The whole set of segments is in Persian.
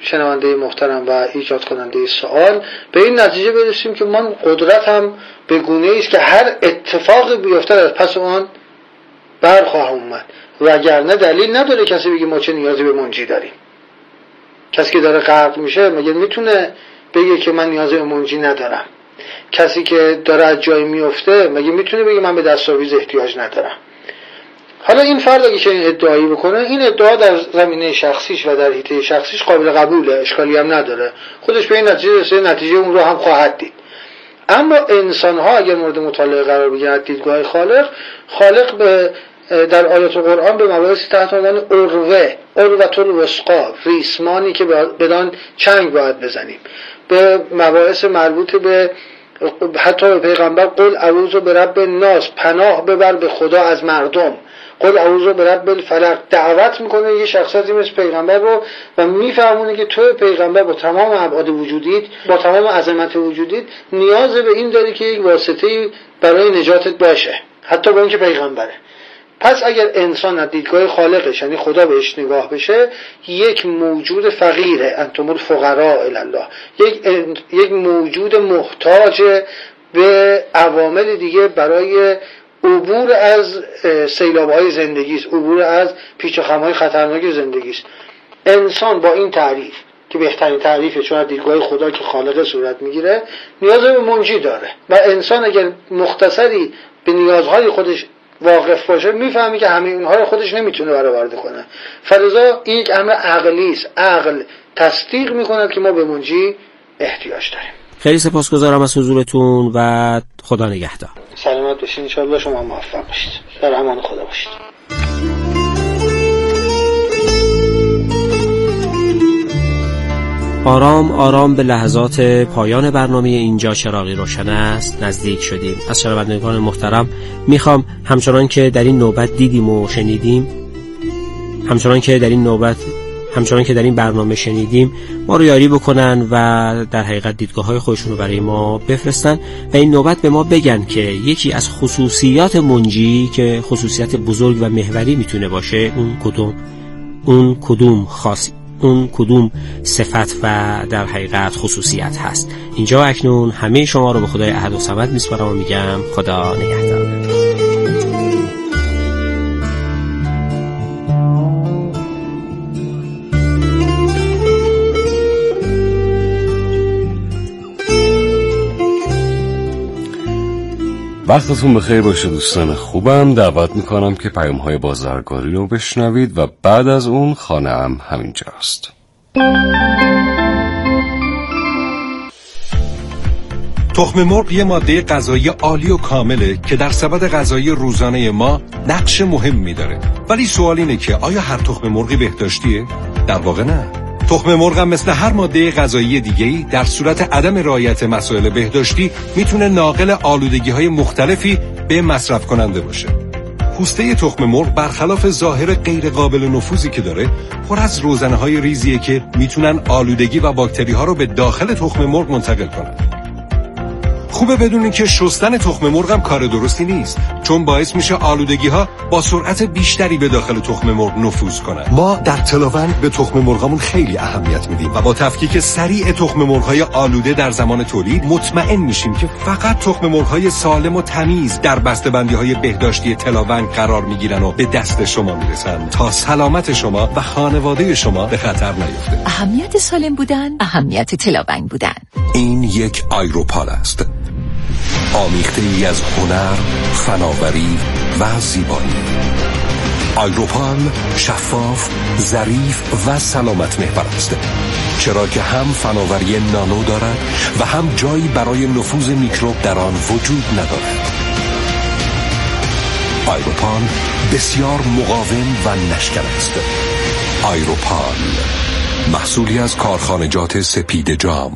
شنونده محترم و ایجاد کننده سوال، به این نتیجه برسیم که من قدرتم به گونه‌ای است که هر اتفاقی بیفته از پس اون برخواهم اومد، وگرنه دلیل نداره کسی بگه ما چه نیازی به منجی داریم. کسی که داره غرق میشه مگه میتونه بگه که من نیاز به منجی ندارم؟ کسی که داره از جایی میفته مگه میتونه بگه من به دستاویز احتیاج ندارم؟ حالا این فرد اگه چنین ادعایی بکنه، این ادعا در زمینه شخصیش و در حیطه شخصیش قابل قبوله، اشکالی هم نداره، خودش به این نتیجه رسیده، نتیجه اون رو هم خواهد دید. اما انسان ها اگر مورد مطالعه قرار بگیرن از دیدگاه خالق به در آیات قرآن به مباحث تحت عنوان عروة الوثقی، ریسمانی که بدان چنگ باید بزنیم، به مباحث مربوط به حتی به پیغمبر قل اعوذ برب الناس، پناه ببر به خدا از مردم، قل اعوذ برب الفلق، دعوت میکنه یه شخصیتی مثل پیغمبر رو و میفهمونه که تو پیغمبر با تمام ابعاد وجودیت، با تمام عظمت وجودیت، نیاز به این داری که یک واسطه‌ای برای نجاتت باشه، حتی با اینکه پیغمبره. پس اگر انسان از دیدگاه خالقش یعنی خدا بهش نگاه بشه، یک موجود فقیره، انتم الفقراء الی الله، یک موجود محتاج به عوامل دیگه برای عبور از سیلاب‌های زندگی است، عبور از پیچ و خم‌های خطرناک زندگی است. انسان با این تعریف که بهترین تعریفه، چون از دیدگاه خدا که خالق صورت میگیره، نیاز به منجی داره و انسان اگر مختصری به نیازهای خودش واقف باشه، میفهمی که همه اونها رو خودش نمیتونه برآورده کنه. فلذا این یک امر عقلی است. عقل تصدیق میکنه که ما به منجی احتیاج داریم. خیلی سپاسگزارم از حضورتون و خدا نگهدار. سلامت باشید، ان شاء الله شما موفق باشید. در امان خدا باشید. آرام آرام به لحظات پایان برنامه اینجا چراغی روشن است نزدیک شدیم. از شنوندگان محترم میخوام همچنان که در این نوبت دیدیم و شنیدیم، همچنان که در این برنامه شنیدیم، ما رو یاری بکنن و در حقیقت دیدگاه‌های خودشون رو برای ما بفرستن و این نوبت به ما بگن که یکی از خصوصیات منجی که خصوصیت بزرگ و محوری میتونه باشه اون کدوم صفت و در حقیقت خصوصیت هست. اینجا اکنون همه شما رو به خدای احد و صمد میسپارم و میگم خدا نگهدار. وقتتون بخیر باشه دوستان خوبم. دعوت میکنم که پیام‌های بازرگانی رو بشنوید و بعد از اون خانه‌ام همینجاست. تخم مرغ یه ماده غذایی عالی و کامله که در سبد غذایی روزانه ما نقش مهمی داره. ولی سوال اینه که آیا هر تخم مرغی بهداشتیه؟ در واقع نه. تخم مرغ هم مثل هر ماده غذایی دیگه‌ای در صورت عدم رعایت مسائل بهداشتی میتونه ناقل آلودگی‌های مختلفی به مصرف کننده باشه. پوسته تخم مرغ برخلاف ظاهر غیر قابل نفوذی که داره، پر از روزنه‌های ریزیه که میتونن آلودگی و باکتری‌ها رو به داخل تخم مرغ منتقل کنن. خوبه بدونین که شستن تخم مرغ هم کار درستی نیست، چون باعث میشه آلودگی‌ها با سرعت بیشتری به داخل تخم مرغ نفوذ کنن. ما در تلاوند به تخم مرغامون خیلی اهمیت میدیم و با تفکیک سریع تخم مرغ‌های آلوده در زمان تولید مطمئن میشیم که فقط تخم مرغ‌های سالم و تمیز در بسته‌بندی‌های بهداشتی تلاوند قرار میگیرن و به دست شما میرسن تا سلامت شما و خانواده شما به خطر نیفته. اهمیت سالم بودن، اهمیت تلاوند بودن. این یک آیروپال است، آمیخته ای از هنر، فناوری و زیبایی. آیروپال شفاف، ظریف و سلامت محور است، چرا که هم فناوری نانو دارد و هم جایی برای نفوذ میکروب در آن وجود ندارد. آیروپال بسیار مقاوم و نشکن است. آیروپال محصولی از کارخانجات سپید جام.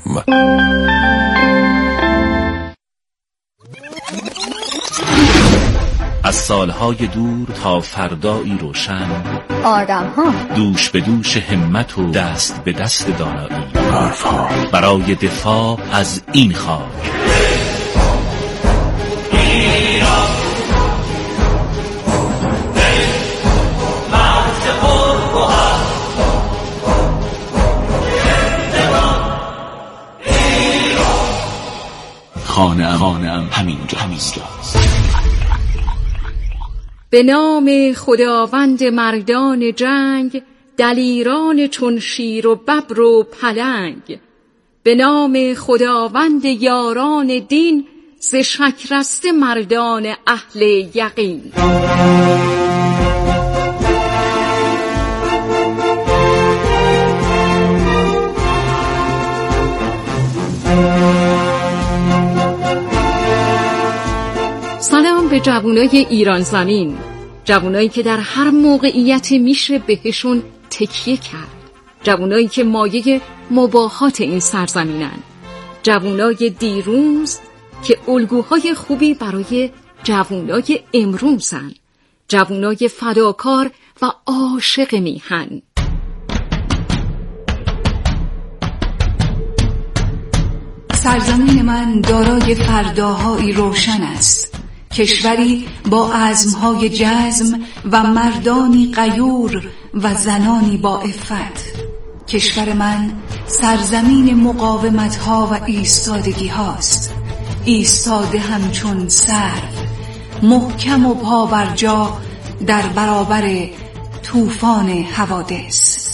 از سالهای دور تا فردایی روشن، آدم‌ها دوش به دوش همت و دست به دست دانایی، حرف‌ها برای دفاع از این خاک. خانه‌ام همینجاست. به نام خداوند مردان جنگ، دلیران چون شیر و ببر و پلنگ. به نام خداوند یاران دین، ز شکرسته مردان اهل یقین. سلام به جوانای ایران زمین، جوانایی که در هر موقعیتی میشه بهشون تکیه کرد، جوانایی که مایه مباهات این سرزمینن، جوانای دیروز که الگوهای خوبی برای جوانای امروزن، جوانای فداکار و عاشق میهن. سرزمین من دارای فرداهایی روشن است، کشوری با عزمهای جزم و مردانی غیور و زنانی با عفت. کشور من سرزمین مقاومتها و ایستادگی هاست، ایستاده همچون سرو، محکم و پا بر جا در برابر طوفان حوادث.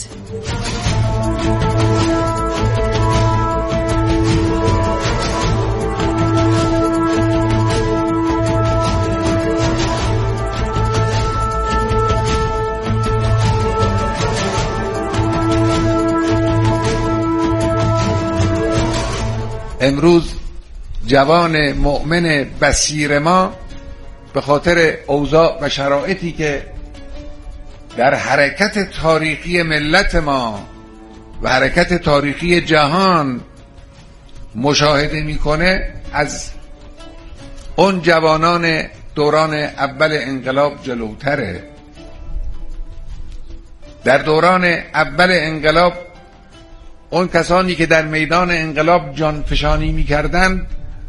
امروز جوان مؤمن بصیر ما به خاطر اوضاع و شرایطی که در حرکت تاریخی ملت ما و حرکت تاریخی جهان مشاهده میکنه، از اون جوانان دوران اول انقلاب جلوتره. در دوران اول انقلاب اون کسانی که در میدان انقلاب جانفشانی می‌کردند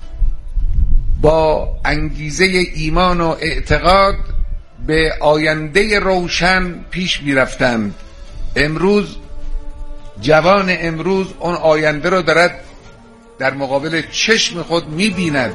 با انگیزه ایمان و اعتقاد به آینده روشن پیش می‌رفتند. امروز جوان امروز اون آینده رو دارد در مقابل چشم خود می‌بیند.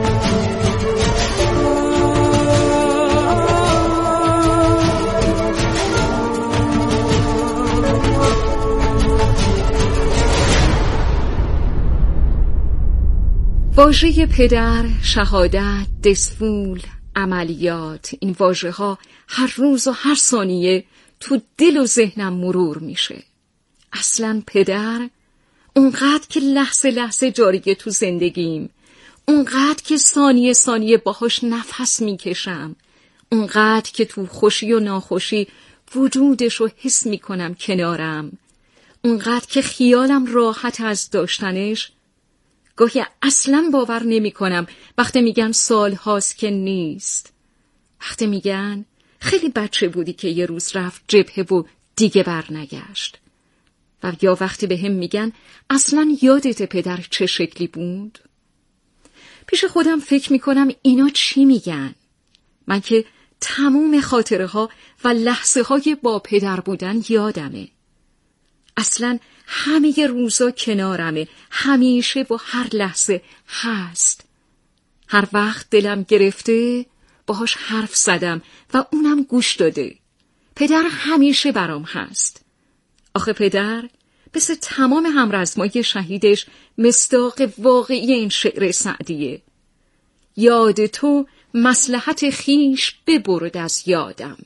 واژه پدر، شهادت، دسفول، عملیات، این واژه ها هر روز و هر ثانیه تو دل و ذهنم مرور میشه. اصلا پدر اونقدر که لحظه لحظه جاریه تو زندگیم، اونقدر که ثانیه ثانیه باهاش نفس میکشم، اونقدر که تو خوشی و ناخوشی وجودشو حس میکنم کنارم، اونقدر که خیالم راحت از داشتنش. گاهی اصلا باور نمی کنم وقتی میگن سال هاست که نیست، وقتی میگن خیلی بچه بودی که یه روز رفت جبهه و دیگه برنگشت، و یا وقتی به هم میگن اصلا یادت پدر چه شکلی بود. پیش خودم فکر میکنم اینا چی میگن؟ من که تموم خاطره ها و لحظه های با پدر بودن یادمه. اصلا همه روزا کنارمه، همیشه و هر لحظه هست. هر وقت دلم گرفته باهاش حرف زدم و اونم گوش داده. پدر همیشه برام هست. آخه پدر مثل تمام همرزمای شهیدش مصداق واقعی این شعر سعدیه. یاد تو مصلحت خیش ببرد از یادم.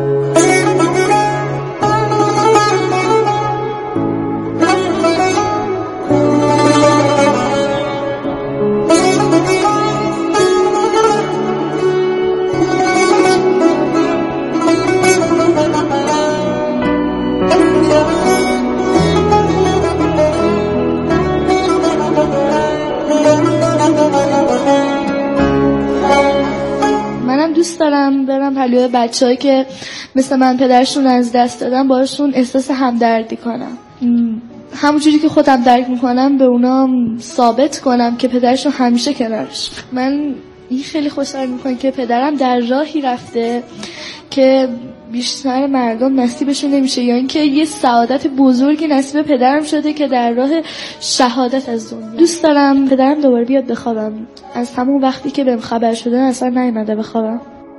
دوست دارم برم پلوی بچه‌هایی که مثل من پدرشون از دست دادن، باشون احساس همدردی کنم، همونجوری که خودم درک میکنم به اونا ثابت کنم که پدرشون همیشه کنارش. من این خیلی خوشحال میکنم که پدرم در راهی رفته که بیشتر مردم نصیبشون نمیشه، یا اینکه یه سعادت بزرگی نصیب پدرم شده که در راه شهادت از دنیا. دوست دارم پدرم دوباره بیاد بخوابم. از همون وقتی که بهم خبر شده اصلا نیومده بخوابم.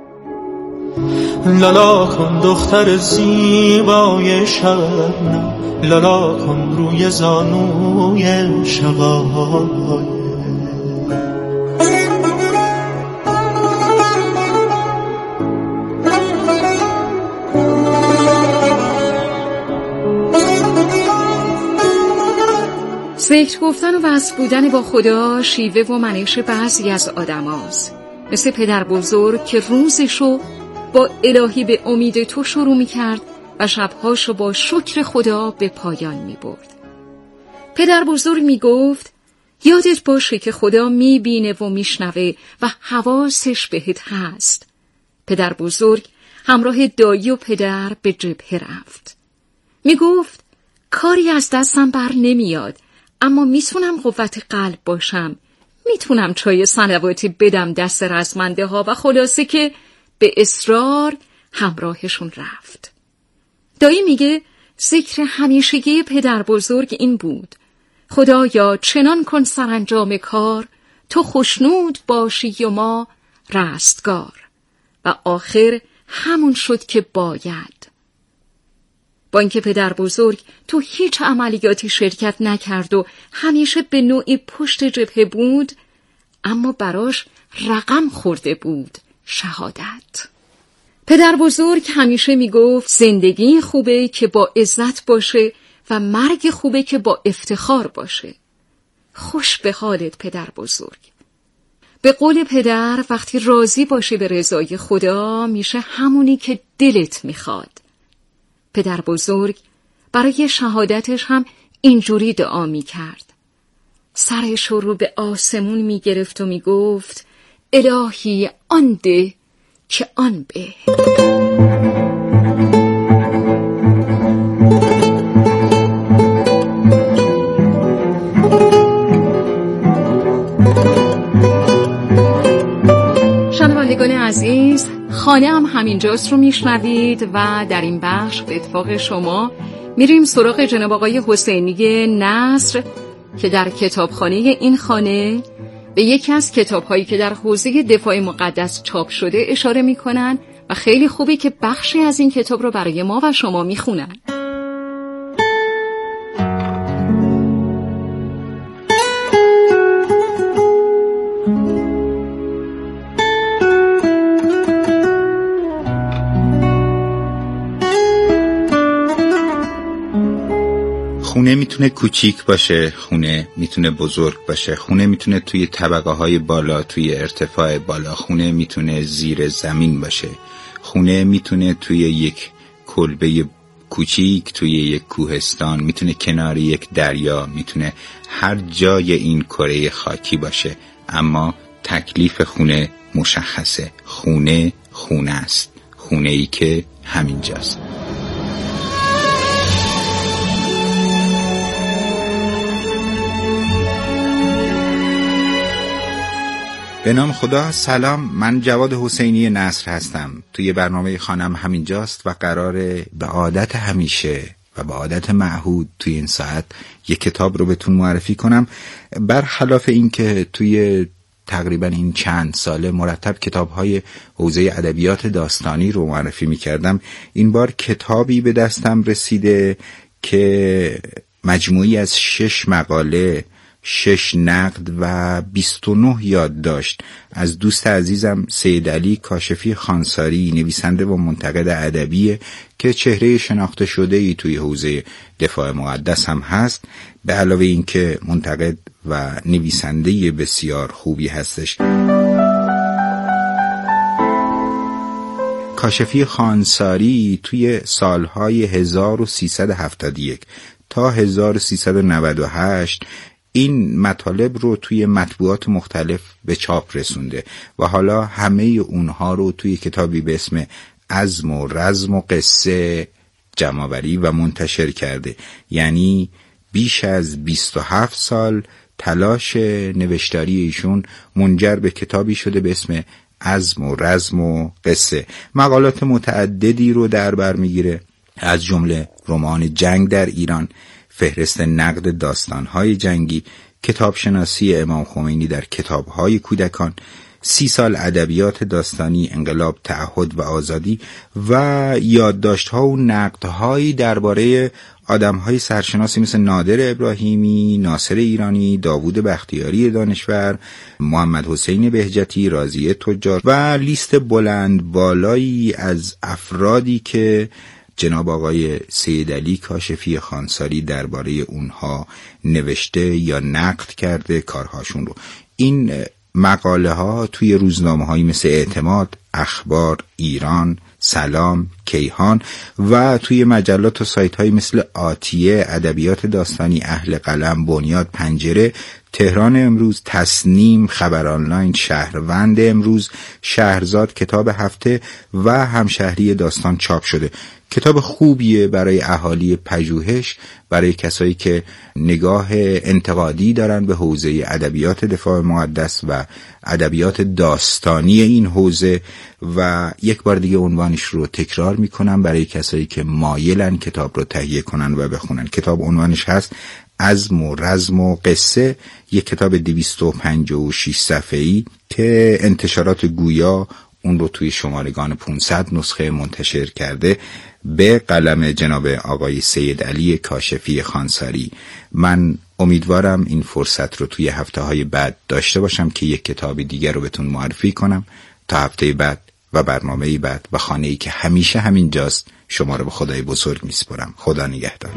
لالا کن دختر زیبای شبنم، لالا کن روی زانوی شقای. ذکر گفتن و وصل بودن با خدا شیوه و منش بعضی از آدم هاست. مثل پدر بزرگ که روزشو با الهی به امید تو شروع می کرد و شبهاشو با شکر خدا به پایان می برد. پدر بزرگ می گفت یادت باشه که خدا می بینه و می شنوه و حواسش بهت هست. پدر بزرگ همراه دایی و پدر به جبهه رفت. می گفت کاری از دستم بر نمیاد، اما میتونم قوت قلب باشم، میتونم چای صلواتی بدم دست رزمنده ها، و خلاصه که به اصرار همراهشون رفت. دایی میگه ذکر همیشگی پدر بزرگ این بود: خدایا چنان کن سرانجام کار، تو خوشنود باشی و ما رستگار. و آخر همون شد که باید. با اینکه پدر بزرگ تو هیچ عملیاتی شرکت نکرد و همیشه به نوعی پشت جبهه بود، اما براش رقم خورده بود شهادت. پدر بزرگ همیشه میگفت زندگی خوبه که با عزت باشه و مرگ خوبه که با افتخار باشه. خوش به حالت پدر بزرگ. به قول پدر وقتی راضی باشی به رضای خدا میشه همونی که دلت میخواد. پدر بزرگ برای شهادتش هم اینجوری دعا می کرد. سرش رو به آسمون می گرفت و می گفت الهی آن ده که آن به. شنوندگان عزیز، خانه هم همینجاست رو میشنوید و در این بخش به اتفاق شما میریم سراغ جناب آقای حسینی نصر که در کتابخانه این خانه به یکی از کتاب‌هایی که در حوزه دفاع مقدس چاپ شده اشاره میکنن و خیلی خوبه که بخشی از این کتاب رو برای ما و شما میخونن. خونه میتونه کوچیک باشه، خونه میتونه بزرگ باشه، خونه میتونه توی طبقه های بالا، توی ارتفاع بالا، خونه میتونه زیر زمین باشه، خونه میتونه توی یک کلبه کوچیک، توی یک کوهستان، میتونه کنار یک دریا، میتونه هر جای این کره خاکی باشه. اما تکلیف خونه مشخصه. خونه خونه است، خونه ای که همینجاست. به نام خدا. سلام، من جواد حسینی نصر هستم. توی برنامه خانم همینجاست و قراره به عادت همیشه و به عادت معهود توی این ساعت یک کتاب رو بهتون معرفی کنم. برخلاف این که توی تقریبا این چند ساله مرتب کتاب‌های حوزه ادبیات داستانی رو معرفی می‌کردم، این بار کتابی به دستم رسیده که مجموعی از 6 مقاله، 6 نقد و 29 یادداشت از دوست عزیزم سید علی کاشفی خانساری، نویسنده و منتقد ادبی که چهره شناخته شده‌ای توی حوزه دفاع مقدس هم هست، به علاوه این که منتقد و نویسنده بسیار خوبی هستش. کاشفی خانساری توی سالهای 1371 تا 1398 این مطالب رو توی مطبوعات مختلف به چاپ رسونده و حالا همه اونها رو توی کتابی به اسم عزم و رزم و قصه جمع‌آوری و منتشر کرده. یعنی بیش از 27 سال تلاش نوشتاری ایشون منجر به کتابی شده به اسم عزم و رزم و قصه. مقالات متعددی رو در بر میگیره، از جمله رمان جنگ در ایران، فهرست نقد داستان‌های جنگی، کتابشناسی امام خمینی در کتاب‌های کودکان، 30 سال ادبیات داستانی، انقلاب، تعهد و آزادی و یادداشت‌ها و نقدهایی درباره آدم‌های سرشناسی مثل نادر ابراهیمی، ناصر ایرانی، داوود بختیاری دانشور، محمد حسین بهجتی، راضیه تجار و لیست بلند بالایی از افرادی که جناب آقای سید علی کاشفی خانساری درباره اونها نوشته یا نقد کرده کارهاشون رو. این مقاله ها توی روزنامه هایی مثل اعتماد، اخبار، ایران، سلام، کیهان و توی مجلات و سایت هایی مثل آتیه، ادبیات داستانی، اهل قلم، بنیاد، پنجره، تهران امروز، تصنیم، خبر آنلاین، شهروند امروز، شهرزاد، کتاب هفته و همشهری داستان چاپ شده. کتاب خوبیه برای اهالی پژوهش، برای کسایی که نگاه انتقادی دارن به حوزه ادبیات دفاع مقدس و ادبیات داستانی این حوزه. و یک بار دیگه عنوانش رو تکرار میکنم برای کسایی که مایلن کتاب رو تهیه کنن و بخونن. کتاب عنوانش هست عزم و رزم و قصه، یک کتاب 256 صفحه‌ای که انتشارات گویا اون رو توی شمارگان 500 نسخه منتشر کرده به قلم جناب آقای سید علی کاشفی خانساری. من امیدوارم این فرصت رو توی هفته‌های بعد داشته باشم که یک کتاب دیگر رو بهتون معرفی کنم. تا هفته بعد و برنامه بعد و خانه‌ای که همیشه همین جاست، شما رو به خدای بزرگ میسپارم. خدا نگهدار.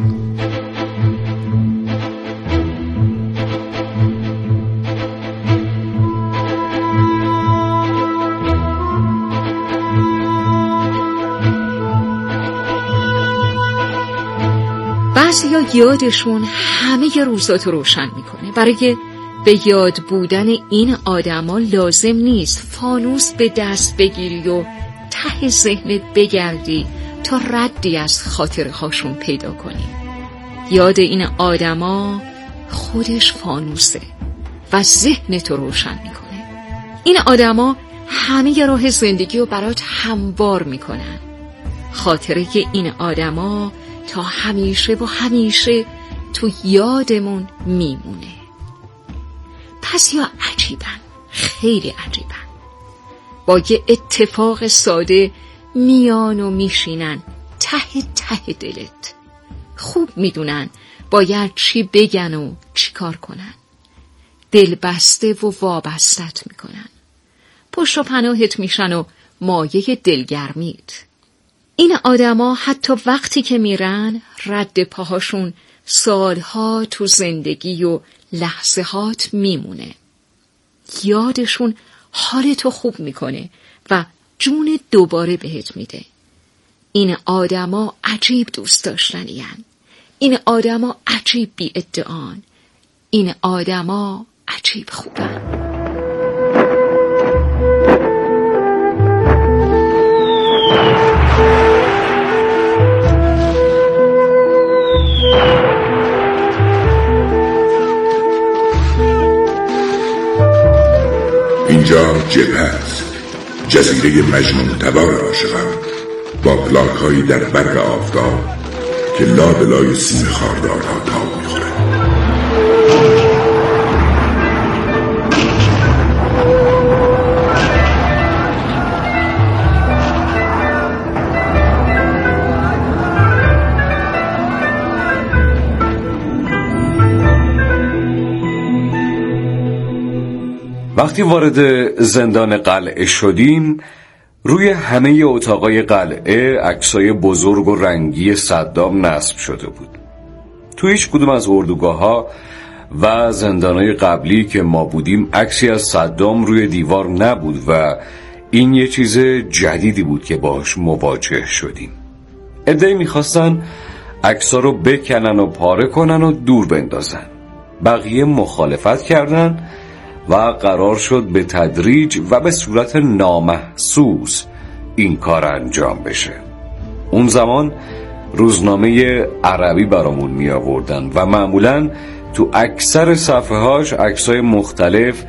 بعضیا یادشون همه روزات رو روشن میکنه. برای به یاد بودن این آدما لازم نیست فانوس به دست بگیری و ته ذهنت بگردی تا ردی از خاطره هاشون پیدا کنی. یاد این آدما خودش فانوسه و ذهنت رو روشن میکنه. این آدما همه راه زندگی رو برات هموار میکنن. خاطره این آدما تا همیشه و همیشه تو یادمون میمونه. پس یا عجیبن، خیلی عجیبن، با یه اتفاق ساده میان و میشینن ته ته دلت. خوب میدونن باید چی بگن و چی کار کنن. دل بسته و وابستت میکنن، پشت و پناهت میشن و مایه دلگرمیت. این آدما حتی وقتی که میرن رد پاهاشون سالها تو زندگی و لحظه هات میمونه. یادشون حالتو خوب میکنه و جون دوباره بهت میده. این آدما عجیب دوست داشتنیان. این آدما عجیب بی ادعان. این آدما عجیب خوبن. اینجا جبهه است، جزیره مجنون تبار عاشقان، با پلاک هایی در برق آفتاب که لابلای سیم خاردارها تاب میخوره. وقتی وارد زندان قلعه شدیم، روی همه اتاقای قلعه عکسای بزرگ و رنگی صدام نصب شده بود. تو هیچ کدوم از اردوگاه‌ها و زندانهای قبلی که ما بودیم عکسی از صدام روی دیوار نبود و این یه چیز جدیدی بود که باهاش مواجه شدیم. عده‌ای می‌خواستن عکس‌ها رو بکنن و پاره کنن و دور بندازن. بقیه مخالفت کردن و قرار شد به تدریج و به صورت نامحسوس این کار انجام بشه. اون زمان روزنامه عربی برامون می آوردن و معمولاً تو اکثر صفحه‌هاش عکسای مختلف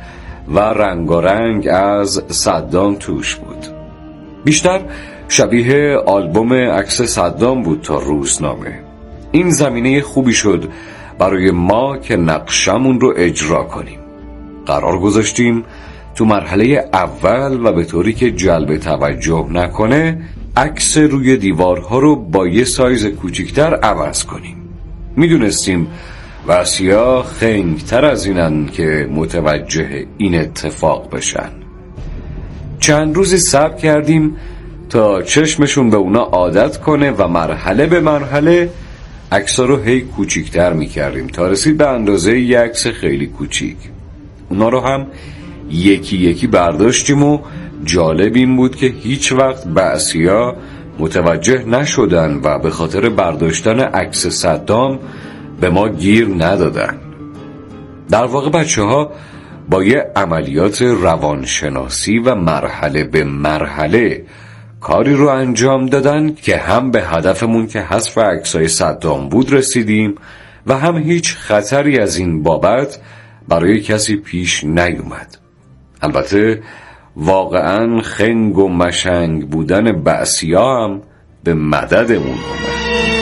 و رنگارنگ از صدام توش بود. بیشتر شبیه آلبوم عکس صدام بود تا روزنامه. این زمینه خوبی شد برای ما که نقشمون رو اجرا کنیم. قرار گذاشتیم تو مرحله اول و به طوری که جلب توجه نکنه عکس روی دیوارها رو با یه سایز کوچیکتر عوض کنیم. میدونستیم وصیا خنگ‌تر از اینن که متوجه این اتفاق بشن. چند روزی صبر کردیم تا چشمشون به اونا عادت کنه و مرحله به مرحله عکس‌ها رو هی کوچیکتر می‌کردیم تا رسید به اندازه یک عکس خیلی کوچیک. اونا رو هم یکی یکی برداشتیم و جالب این بود که هیچ وقت بعضیا متوجه نشدن و به خاطر برداشتن عکس صدام به ما گیر ندادن. در واقع بچه‌ها با یه عملیات روانشناسی و مرحله به مرحله کاری رو انجام دادن که هم به هدفمون که حذف عکسای صدام بود رسیدیم و هم هیچ خطری از این بابت برای کسی پیش نیومد. البته واقعاً خنگ و مشنگ بودن بعضیا هم به مددمون اومد.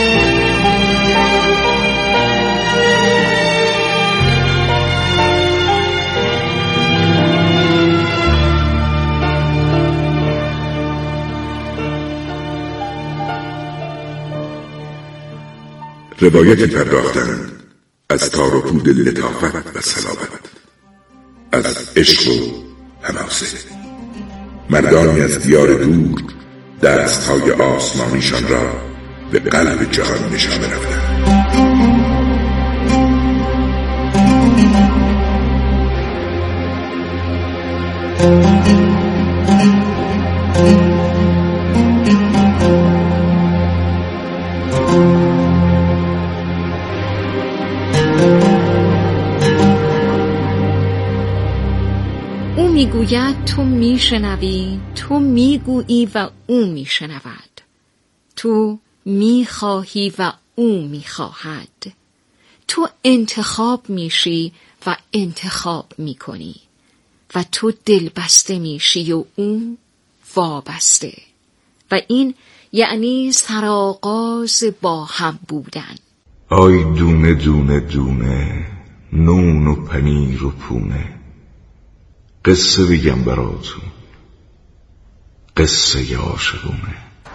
روایتی پرداختند از تار و پود لطافت و صلابت، از عشق و حماسه. مردانی از دیار دور دستهای آسمانیشان را به قلب جهان نشانه رفتند. میگوید تو میشنوی، تو میگویی و او میشنود، تو میخواهی و او میخواهد، تو انتخاب میشی و انتخاب میکنی و تو دلبسته میشی و او وابسته، و این یعنی سرآغاز با هم بودن. آی دونه دونه دونه، نون و پنیر و پونه، قصه بگم براتون، قصه عاشقونه.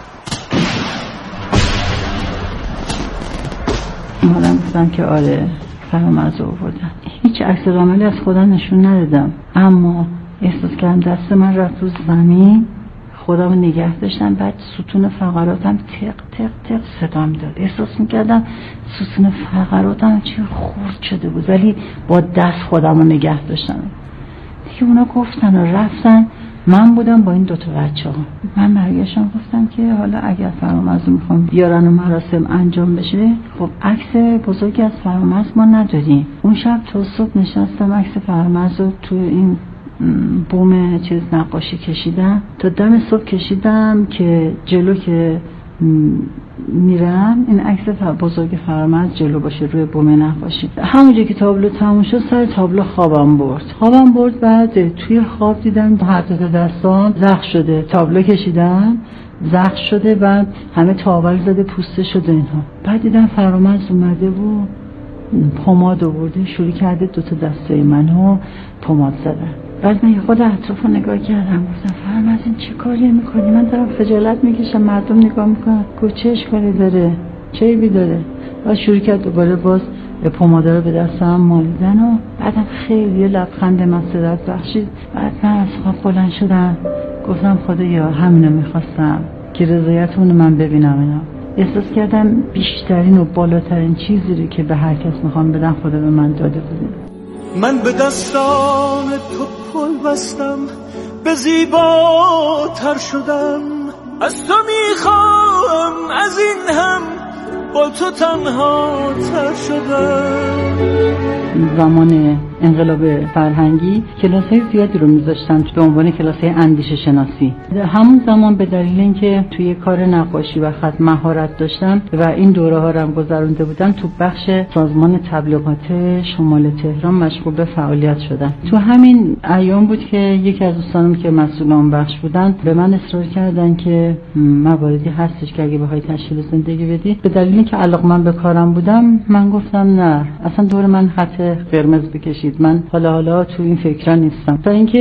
مادم گفتم که آره فرامرز رو آوردن. هیچ عکس العملی از خودم نشون ندادم، اما احساس کردم دست من رفت تو زمین، خودم رو نگه داشتم، بعد ستون فقراتم تق تق تق صدا میداد. احساس میکردم ستون فقراتم چه خورد شده بود، ولی با دست خودم رو نگه داشتم. دیگه اونا گفتن و رفتن، من بودم با این دوتا بچه ها. من برگشتم گفتم که حالا اگر فرامرز رو میخوام بیارن و مراسم انجام بشه، خب عکس بزرگی از فرامرز ما نداریم. اون شب تا صبح نشستم عکس فرامرز رو توی این بوم چیز نقاشی کشیدم، تا دم صبح کشیدم که جلو که میرم این عکس بزرگ فرامرز جلو باشه روی بوم نقاشی. همونجا که تابلو تموم شد سر تابلو خوابم برد. بعد توی خواب دیدم هر دو دستان زخم شده، تابلو کشیدم زخم شده، بعد همه تاول زده پوسته شده اینها. بعد دیدم فرامرز اومده و پماد آورده شروع کرده دوتا دسته منو پماد زدن. بعد من خود اطراف رو نگاه کردم، گفتم فرامرز این چه کاری میکنی؟ من دارم خجالت میکشم، مردم نگاه میکنن، چه اشکالی داره، چه عیبی داره؟ بعد شروع کرد دوباره باز پماده رو به دستم مالیدن و بعدم خیلی لبخند مسرت بخشید. بعد من از خواب بلند شدم، گفتم خدایا همینو میخواستم که رضایتمون رو من ببینم. اینا احساس کردم بیشترین و بالاترین چیزی رو که به هر کس میخوام بدم خدا به من داده بوده. من به دستان تو پل بستم، به زیباتر شدم، از تو میخوام از این هم با تو تنها تر شدم. زمان انقلاب فرهنگی کلاس‌های زیادی رو می‌ذاشتن به عنوان کلاس‌های اندیشه شناسی. همون زمان به دلیل اینکه توی کار نقاشی و خط مهارت داشتم و این دوره‌ها رو هم گذرونده بودم، تو بخش سازمان تبلیغات شمال تهران مشغول به فعالیت شدم. تو همین ایام بود که یکی از دوستانم که مسئول اون بخش بودن به من اصرار کردن که مواردی هستش که اگه بخوای تشکیل زندگی بدی. به دلیل اینکه علاقه‌مند به کارم بودم من گفتم نه، اصلا دور من خط قرمز بکشید، من حالا تو این فکرا نیستم. تا اینکه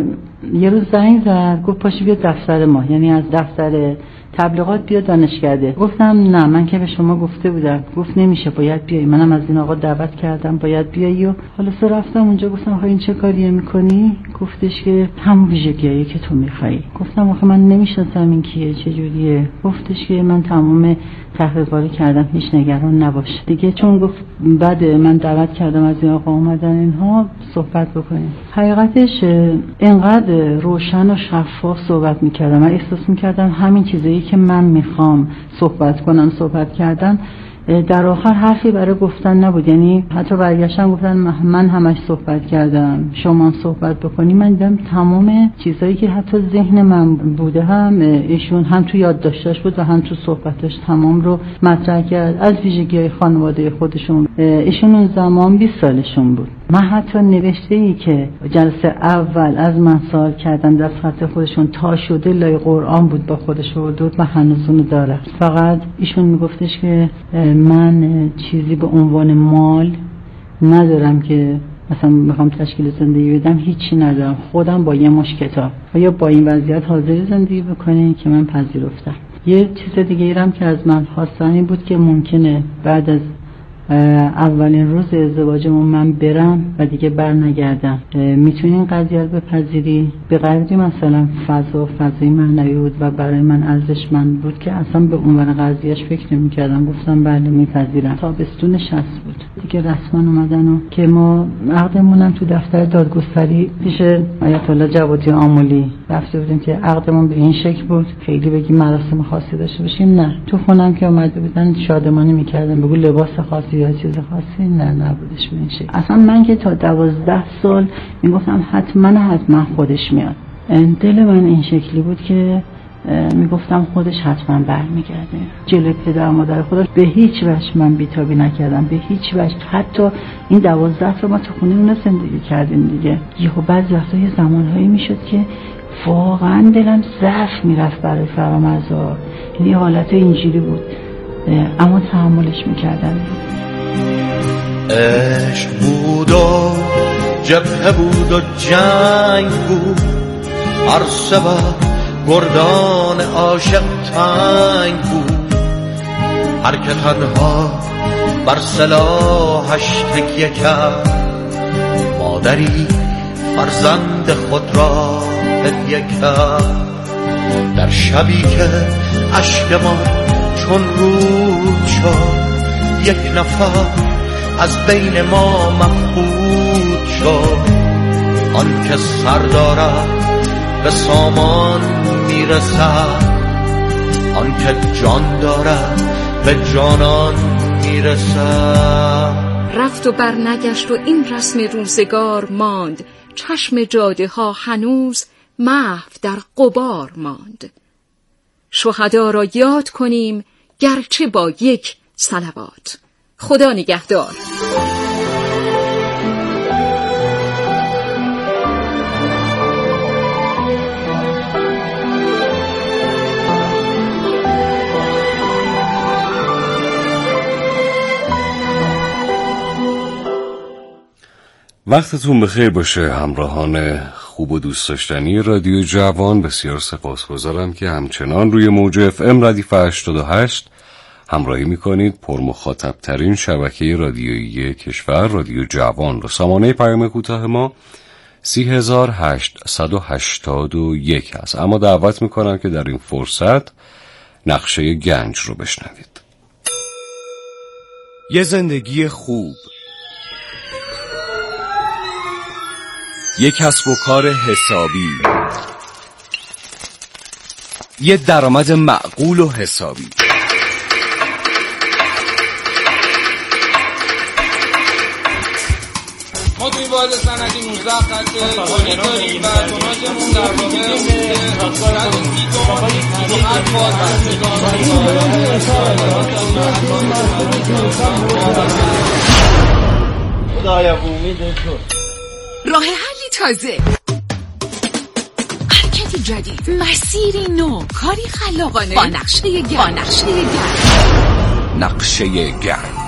یه روز زنگ زد گفت پاشو بیا دفتر ما، یعنی از دفتر تبلیغات بیا دانشکده. گفتم نه، من که به شما گفته بودم. گفت نمیشه، باید بیای، منم از این آقا دعوت کردم باید بیایی. و حالا رفتم اونجا گفتم آخه این چه کاریه میکنی؟ گفتش که همون ویژگیایی که تو میخوایی. گفتم آخه من نمیشناسم این کیه، چه جوریه؟ گفتش که من تمام تحقیقات کردم، هیچ نگران نباش دیگه. چون گفت بعد من دعوت کردم از این آقا اومدن اینها صحبت بکنیم. حقیقتش اینقدر روشن و شفاف صحبت میکردم، من احساس میکردم همین چیزایی که من میخوام صحبت کردن. در آخر حرفی برای گفتن نبود، یعنی حتی برگشتن گفتن من همش صحبت کردم، شما صحبت بکنی. من دیدم تمام چیزایی که حتی ذهن من بوده هم ایشون هم تو یادداشتاش بود و هم تو صحبتاش تمام رو مطرح کرد. از ویژگی‌های خانواده خودشون، ایشون اون زمان 20 سالشون بود. من حتی نوشته‌ای که جلسه اول از من سوال کردن در خط خودشون تا شده لای قرآن بود با خودش بود و هنوز اونو دارم. فقط ایشون میگفتش که من چیزی به عنوان مال ندارم که مثلا میخوام تشکیل زندگی بدم، هیچی ندارم، خودم با یه مش کتاب و یا با این وضعیت حاضر زندگی بکنین که من پذیرفتم. یه چیز دیگه ایرم که از من خواستن این بود که ممکنه بعد از اولین روز ازدواجمون من برم و دیگه بر نگردم. میتونی این قضیه رو بپذیری؟ به قدری مثلا فضای معنوی بود و برای من ارزشمند بود که اصلا به عنوان قضیهش فکر نمی‌کردم. گفتم بله میپذیرم. تابستون 60 بود دیگه رسما اومدن و که ما عقدمونم تو دفتر دادگستری پیش آیت الله جوادی آملی رفته بودیم که عقدمون به این شکل بود. خیلی بگی مراسم خاصی داشته باشیم نه، تو خونم که اومده بودن شادمانی می‌کردن، بگو لباس خاصی یا چیز خاصی نه بودش به این شکل. اصلا من که تا 12 سال میگفتم حتما خودش میاد. دل من این شکلی بود که میگفتم خودش حتما برمیگرده. جلوی پدر مادر خودش به هیچ وجه من بی‌تابی نکردم، به هیچ وجه. حتی این 12 سال ما تو خونه اون زندگی کردیم دیگه. یهو بعضی وقتا یه زمانهایی میشد که واقعا دلم ضعف میرفت برای فرامرزا، یعنی حالت اینجوری بود، اما تحملش میکردم. عشق بود و جبهه بود و جنگ بود، عرصه و گردان عاشق تنگ بود. هر که تنها بر سلاحش تکیه کرد، مادری فرزند خود را هدیه کرد. در شبی که اشک ما چون رود شد، یک نفر از بین ما مفقود شد. آن که سر دارد به سامان میرسد، آن که جان دارد به جانان میرسد. رفت و برنگشت و این رسم روزگار ماند، چشم جاده ها هنوز محو در غبار ماند. شهدا را یاد کنیم گرچه با یک صلوات. خدا نگهدار. وقتتون بخیر باشه همراهان خوب و دوست داشتنی رادیو جوان. بسیار سپاسگزارم که همچنان روی موج FM ردیف 88 همراهی میکنید. پرمخاطب ترین شبکه رادیویی کشور، رادیو جوان رو. سامانه پیام کوتاه ما 3881 هست. اما دعوت میکنم که در این فرصت نقشه گنج رو بشنوید. یه زندگی خوب، یک کسب و کار حسابی، یه درآمد معقول و حسابی. ما توی واحد صنعتی 19 خط تولید داریم و توناژمون در راه حلی تازه، حرکتی جدید، مسیری نو، کاری خلاقانه با نقشه گرم. نقشه گرم